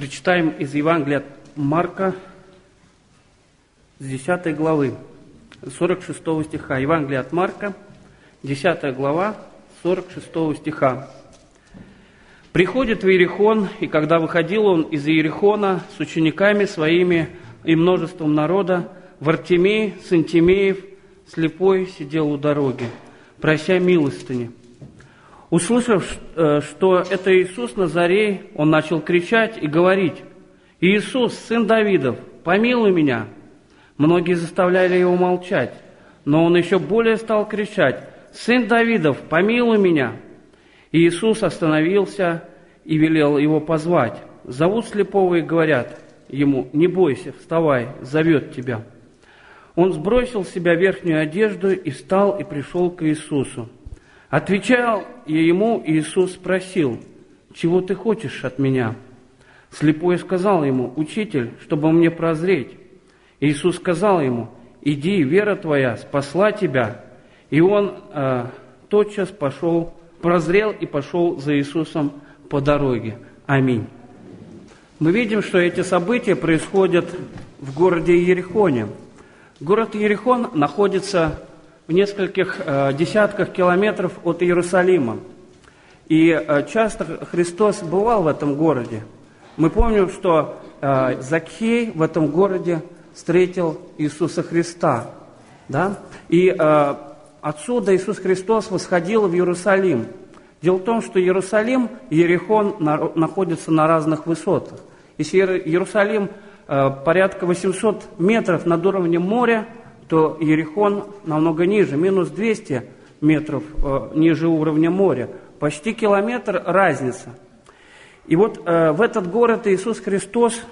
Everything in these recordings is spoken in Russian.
Прочитаем из Евангелия от Марка, с 10 главы, 46 стиха. Евангелие от Марка, 10 глава, 46 стиха. «Приходит в Иерихон, и когда выходил он из Иерихона с учениками своими и множеством народа, Вартимей, сын Тимеев, слепой, сидел у дороги, прося милостыни. Услышав, что это Иисус Назарей, он начал кричать и говорить: „Иисус, сын Давидов, помилуй меня!“ Многие заставляли его молчать, но он еще более стал кричать: „Сын Давидов, помилуй меня!“ И Иисус остановился и велел его позвать. Зовут слепого и говорят ему: „Не бойся, вставай, зовет тебя“. Он сбросил с себя верхнюю одежду и встал и пришел к Иисусу. Отвечал ему, Иисус спросил: „Чего ты хочешь от меня?“ Слепой сказал ему: „Учитель, чтобы мне прозреть“. Иисус сказал ему: „Иди, вера твоя спасла тебя“. И он тотчас прозрел и пошел за Иисусом по дороге. Аминь. Мы видим, что эти события происходят в городе Иерихоне. Город Иерихон находится в нескольких десятках километров от Иерусалима. И часто Христос бывал в этом городе. Мы помним, что Закхей в этом городе встретил Иисуса Христа. Да? И отсюда Иисус Христос восходил в Иерусалим. Дело в том, что Иерусалим и Иерихон находятся на разных высотах. Если Иерусалим порядка 800 метров над уровнем моря, то Иерихон намного ниже, минус 200 метров ниже уровня моря. Почти километр разница. И вот в этот город Иисус Христос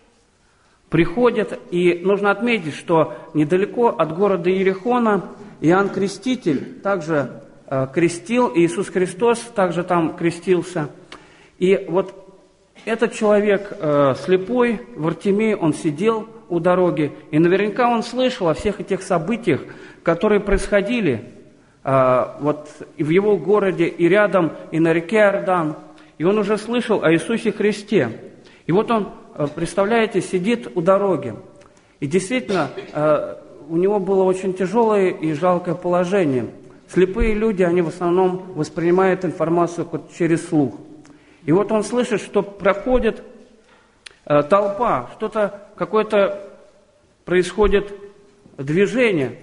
приходит, и нужно отметить, что недалеко от города Иерихона Иоанн Креститель также крестил, и Иисус Христос также там крестился. И вот этот человек слепой, Вартимей, он сидел у дороги, и наверняка он слышал о всех этих событиях, которые происходили вот и в его городе, и рядом, и на реке Иордан. И он уже слышал о Иисусе Христе. И вот он, представляете, сидит у дороги. И действительно, у него было очень тяжелое и жалкое положение. Слепые люди, они в основном воспринимают информацию через слух. И вот он слышит, что проходит толпа, какое-то происходит движение.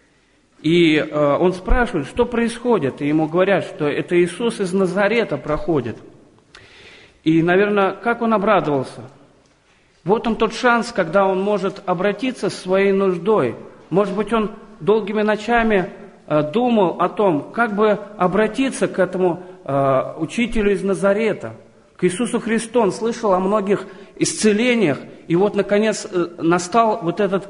И он спрашивает, что происходит. И ему говорят, что это Иисус из Назарета проходит. И, наверное, как он обрадовался. Вот он тот шанс, когда он может обратиться с своей нуждой. Может быть, он долгими ночами думал о том, как бы обратиться к этому учителю из Назарета, к Иисусу Христу. Он слышал о многих исцелениях, и вот, наконец, настал вот этот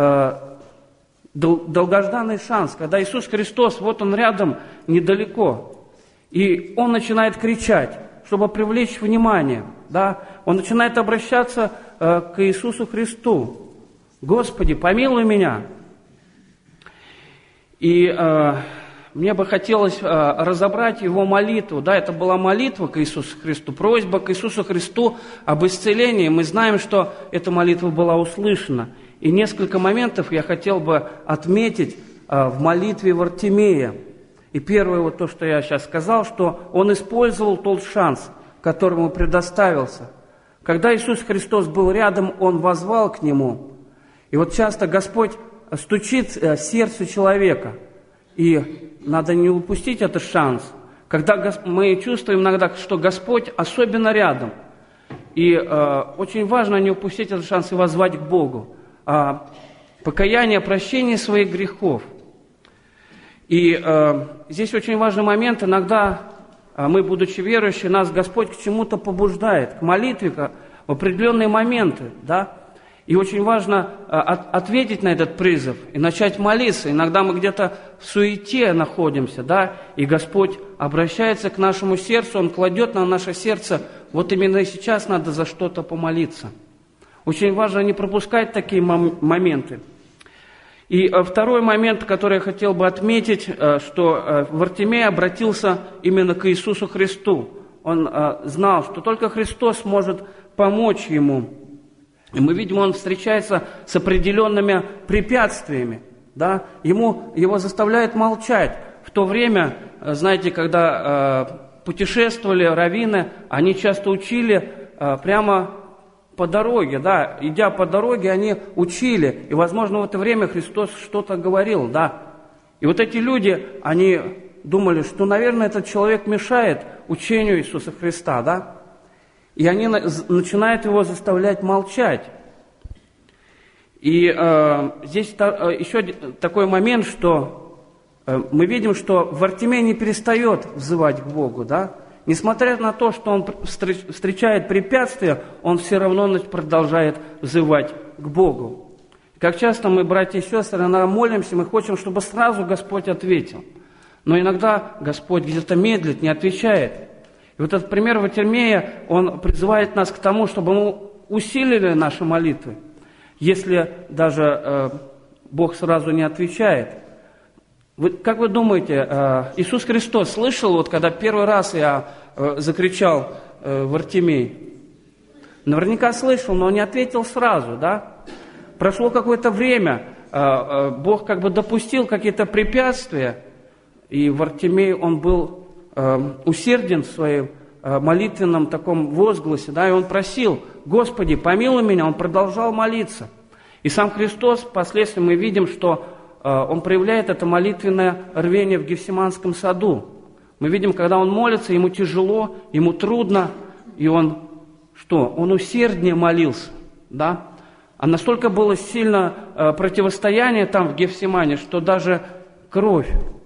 долгожданный шанс, когда Иисус Христос, вот Он рядом, недалеко, и Он начинает кричать, чтобы привлечь внимание, да? Он начинает обращаться к Иисусу Христу: „Господи, помилуй меня“. И мне бы хотелось разобрать его молитву. Да, это была молитва к Иисусу Христу, просьба к Иисусу Христу об исцелении. Мы знаем, что эта молитва была услышана. И несколько моментов я хотел бы отметить в молитве Вартимея. И первое, вот то, что я сейчас сказал, что он использовал тот шанс, который ему предоставился. Когда Иисус Христос был рядом, он воззвал к нему. И вот часто Господь стучит в сердце человека. И надо не упустить этот шанс. Когда мы чувствуем иногда, что Господь особенно рядом. И очень важно не упустить этот шанс и воззвать к Богу. Покаяние, прощение своих грехов. И здесь очень важный момент. Иногда мы, будучи верующими, нас Господь к чему-то побуждает, к молитве, в определенные моменты, да. И очень важно ответить на этот призыв и начать молиться. Иногда мы где-то в суете находимся, да, и Господь обращается к нашему сердцу, Он кладет на наше сердце: вот именно сейчас надо за что-то помолиться. Очень важно не пропускать такие моменты. И второй момент, который я хотел бы отметить, что Вартимей обратился именно к Иисусу Христу. Он знал, что только Христос может помочь ему. И мы видим, он встречается с определенными препятствиями. Да? Его заставляют молчать. В то время, знаете, когда путешествовали раввины, они часто учили прямо по дороге. Да? Идя по дороге, они учили. И, возможно, в это время Христос что-то говорил. Да? И вот эти люди, они думали, что, наверное, этот человек мешает учению Иисуса Христа. Да? И они начинают его заставлять молчать. И здесь еще такой момент, что мы видим, что Вартимей не перестает взывать к Богу, да? Несмотря на то, что он встречает препятствия, он все равно продолжает взывать к Богу. Как часто мы, братья и сестры, иногда молимся, мы хотим, чтобы сразу Господь ответил. Но иногда Господь где-то медлит, не отвечает. И вот этот пример Вартимея, он призывает нас к тому, чтобы мы усилили наши молитвы, если даже Бог сразу не отвечает. Как вы думаете, Иисус Христос слышал, вот когда первый раз я закричал Вартимей? Наверняка слышал, но не ответил сразу, да? Прошло какое-то время, Бог как бы допустил какие-то препятствия, и Вартимей, он был усерден в своем молитвенном таком возгласе, да, и он просил: «Господи, помилуй меня», он продолжал молиться. И сам Христос, впоследствии мы видим, что он проявляет это молитвенное рвение в Гефсиманском саду. Мы видим, когда он молится, ему тяжело, ему трудно, и он что? Он усерднее молился, да? А настолько было сильно противостояние там в Гефсимане, что даже кровь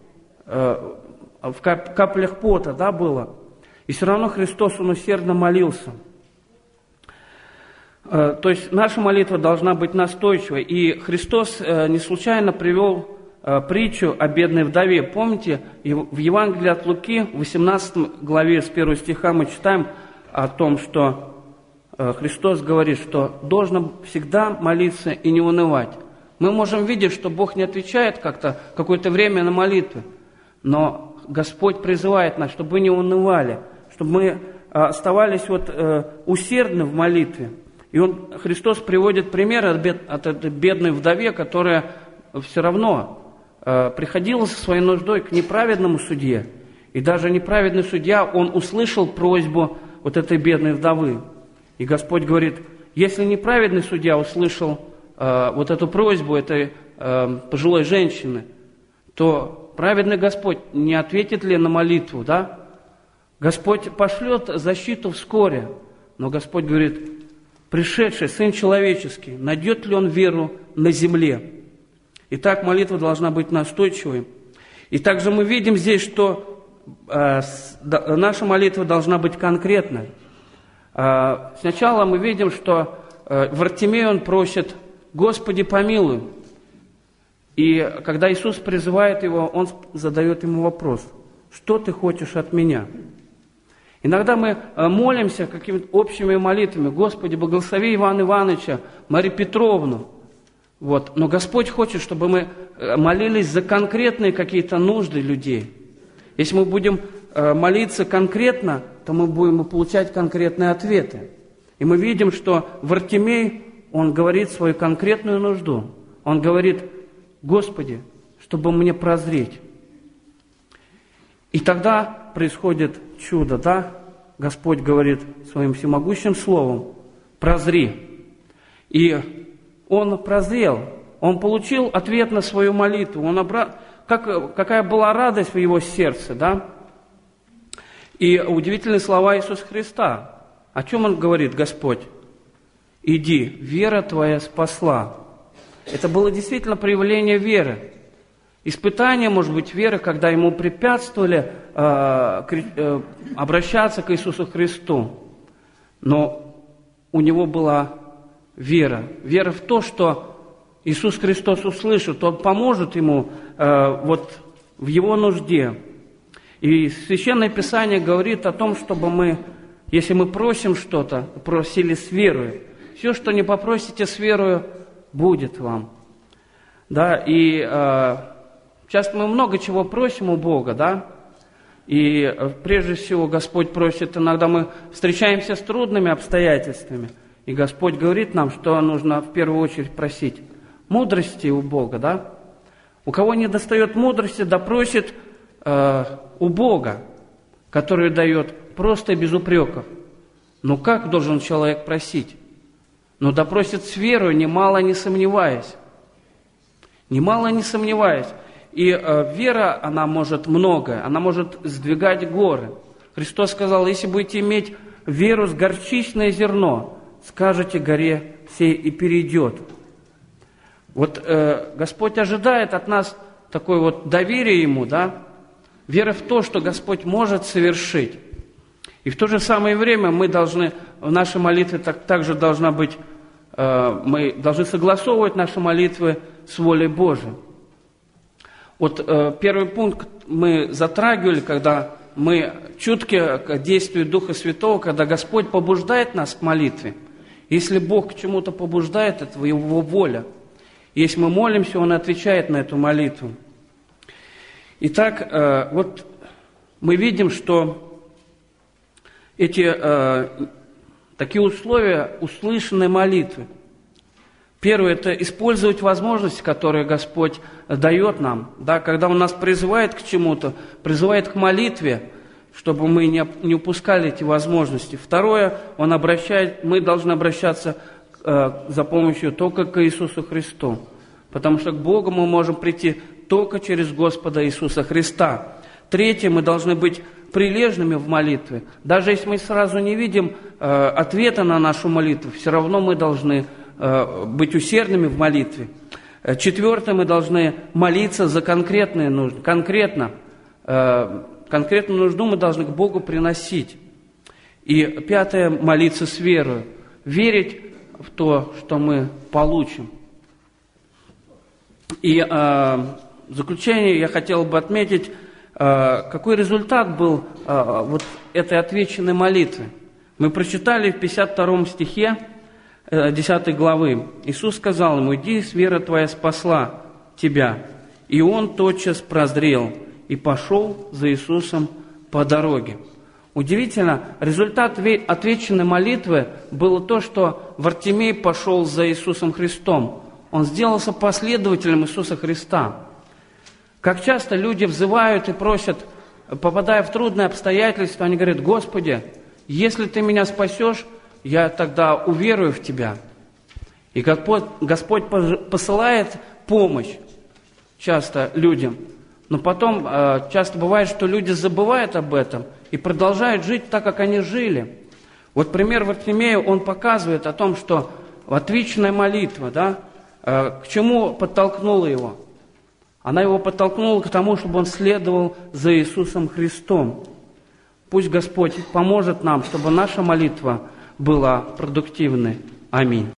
в каплях пота, да, было. И все равно Христос, он усердно молился. То есть наша молитва должна быть настойчивой. И Христос не случайно привел притчу о бедной вдове. Помните, в Евангелии от Луки, в 18 главе с 1 стиха мы читаем о том, что Христос говорит, что должно всегда молиться и не унывать. Мы можем видеть, что Бог не отвечает как-то какое-то время на молитвы, но Господь призывает нас, чтобы мы не унывали, чтобы мы оставались усердны в молитве. И Христос приводит пример от этой бедной вдове, которая все равно приходила со своей нуждой к неправедному судье. И даже неправедный судья, он услышал просьбу вот этой бедной вдовы. И Господь говорит: если неправедный судья услышал вот эту просьбу этой пожилой женщины, то праведный Господь не ответит ли на молитву, да? Господь пошлет защиту вскоре, но Господь говорит: пришедший Сын Человеческий, найдет ли Он веру на земле? Итак, молитва должна быть настойчивой. И также мы видим здесь, что наша молитва должна быть конкретной. Сначала мы видим, что Вартимей, он просит: «Господи, помилуй». И когда Иисус призывает его, он задает ему вопрос: «Что ты хочешь от меня?» Иногда мы молимся какими-то общими молитвами: «Господи, благослови Ивана Ивановича, Марию Петровну». Но Господь хочет, чтобы мы молились за конкретные какие-то нужды людей. Если мы будем молиться конкретно, то мы будем получать конкретные ответы. И мы видим, что Вартимей, он говорит свою конкретную нужду. Он говорит: «Господи, чтобы мне прозреть». И тогда происходит чудо, да? Господь говорит своим всемогущим словом: «Прозри». И он прозрел, он получил ответ на свою молитву, какая была радость в его сердце, да? И удивительные слова Иисуса Христа. О чем он говорит, Господь? «Иди, вера твоя спасла». Это было действительно проявление веры. Испытание, может быть, веры, когда ему препятствовали обращаться к Иисусу Христу. Но у него была вера. Вера в то, что Иисус Христос услышит, Он поможет ему в его нужде. И Священное Писание говорит о том, чтобы мы, если мы просим что-то, просили с верой. Все, что не попросите с верою, будет вам. Да, и часто мы много чего просим у Бога, да, И прежде всего Господь просит, иногда мы встречаемся с трудными обстоятельствами, и Господь говорит нам, что нужно в первую очередь просить мудрости у Бога, да? У кого не достает мудрости, да просит у Бога, который дает просто и без упреков. Но как должен человек просить? Ну, да просит с верой, немало не сомневаясь. Немало не сомневаясь. И вера, она может многое, она может сдвигать горы. Христос сказал, если будете иметь веру с горчичное зерно, скажете горе сей и перейдет. Вот Господь ожидает от нас такое вот доверие Ему, да? Вера в то, что Господь может совершить. И в то же самое время мы должны, в нашей молитве также должна быть, мы должны согласовывать наши молитвы с волей Божией. Вот первый пункт мы затрагивали, когда мы чутки к действию Духа Святого, когда Господь побуждает нас к молитве. Если Бог к чему-то побуждает, это Его воля. Если мы молимся, Он отвечает на эту молитву. Итак, вот мы видим, что эти такие условия услышанной молитвы. Первое – это использовать возможности, которые Господь дает нам. Да, когда Он нас призывает к чему-то, призывает к молитве, чтобы мы не упускали эти возможности. Второе, мы должны обращаться за помощью только к Иисусу Христу. Потому что к Богу мы можем прийти только через Господа Иисуса Христа. Третье, мы должны быть прилежными в молитве. Даже если мы сразу не видим ответа на нашу молитву, все равно мы должны быть усердными в молитве. Четвертое, мы должны молиться за конкретные нужды. Конкретную нужду мы должны к Богу приносить. И пятое, молиться с верой. Верить в то, что мы получим. И в заключение я хотел бы отметить, какой результат был вот этой отвеченной молитвы. Мы прочитали в 52 стихе 10 главы. Иисус сказал ему: «Иди, вера твоя спасла тебя». И он тотчас прозрел и пошел за Иисусом по дороге. Удивительно, результат отвеченной молитвы было то, что Вартимей пошел за Иисусом Христом. Он сделался последователем Иисуса Христа. Как часто люди взывают и просят, попадая в трудные обстоятельства, они говорят: «Господи, если Ты меня спасешь, я тогда уверую в Тебя». И Господь посылает помощь часто людям. Но потом часто бывает, что люди забывают об этом и продолжают жить так, как они жили. Вот пример Вартимея, он показывает о том, что отвеченная молитва, да, к чему подтолкнула его? Она его подтолкнула к тому, чтобы он следовал за Иисусом Христом. Пусть Господь поможет нам, чтобы наша молитва была продуктивной. Аминь.